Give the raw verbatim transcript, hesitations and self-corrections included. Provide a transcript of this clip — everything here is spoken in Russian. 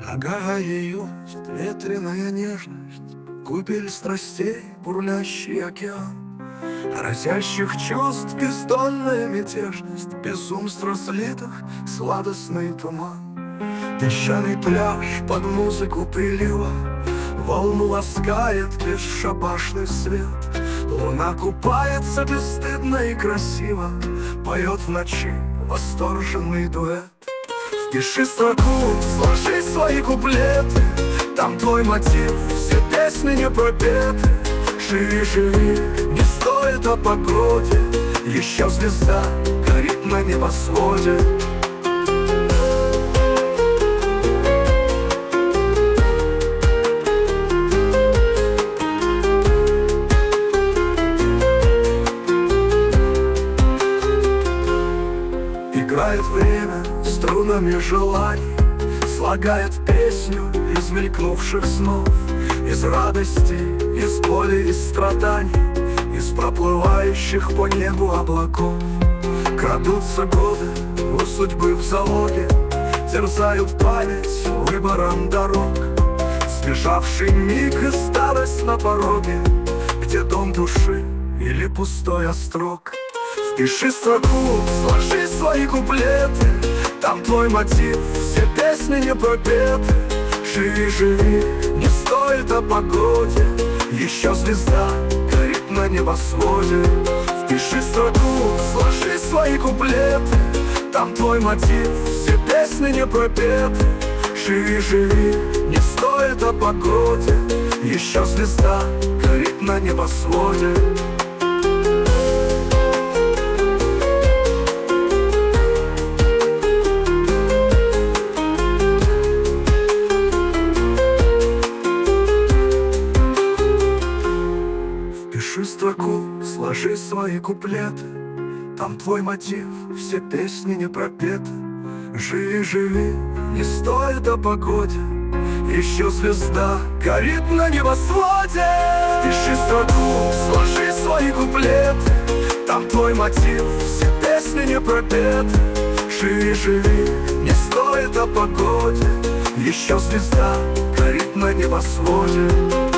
Ага, юность, ветреная нежность, купель страстей, бурлящий океан, разящих чувств бездонная мятежность, безумство слитых, сладостный туман. Песчаный пляж под музыку прилива, волну ласкает бесшабашный свет. Луна купается бесстыдно и красиво, поет в ночи восторженный дуэт. Впиши строку, сложи свои куплеты, там твой мотив, все песни не пропеты. Живи, живи, не стоит о погоде, еще звезда горит на небосводе. Играет время струнами желаний, слагает песню из мелькнувших снов, из радостей, из боли, из страданий, из проплывающих по небу облаков. Крадутся годы у судьбы в залоге, терзают память выбором дорог. Сбежавший миг и старость на пороге, где дом души или пустой острог. Впиши строку, сложи свои куплеты, там твой мотив, все песни не пропеты. Живи, живи, не стоит о погоде, еще звезда горит на небосводе. Впиши строку, сложи свои куплеты, там твой мотив, все песни не пропеты. Живи, живи, не стоит о погоде, еще звезда горит на небосводе. Пиши строку, сложи свои куплеты, там твой мотив, все песни не пропеты. Живи, живи, не стоит о погоде, еще звезда горит на небосводе. Пиши строку, сложи свои куплеты, там твой мотив, все песни не пропеты. Живи, живи, не стоит о погоде, еще звезда горит на небосводе.